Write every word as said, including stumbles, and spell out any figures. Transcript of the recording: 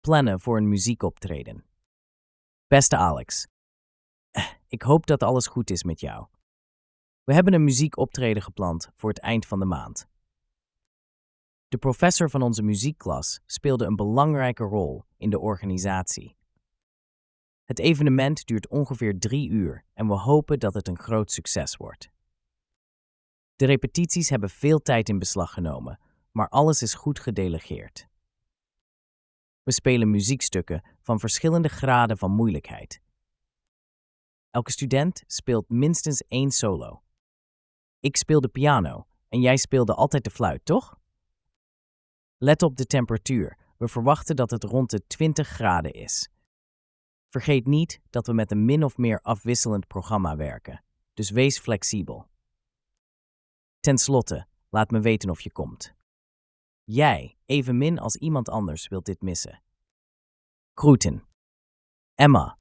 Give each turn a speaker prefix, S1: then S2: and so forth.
S1: plannen voor een muziekoptreden. Beste Alex, ik hoop dat alles goed is met jou. We hebben een muziekoptreden gepland voor het eind van de maand. De professor van onze muziekklas speelde een belangrijke rol in de organisatie. Het evenement duurt ongeveer drie uur en we hopen dat het een groot succes wordt. De repetities hebben veel tijd in beslag genomen, maar alles is goed gedelegeerd. We spelen muziekstukken van verschillende graden van moeilijkheid. Elke student speelt minstens één solo. Ik speel de piano en jij speelde altijd de fluit, toch? Let op de temperatuur. We verwachten dat het rond de twintig graden is. Vergeet niet dat we met een min of meer afwisselend programma werken, dus wees flexibel. Ten slotte, laat me weten of je komt. Jij, evenmin als iemand anders, wilt dit missen. Groeten. Emma.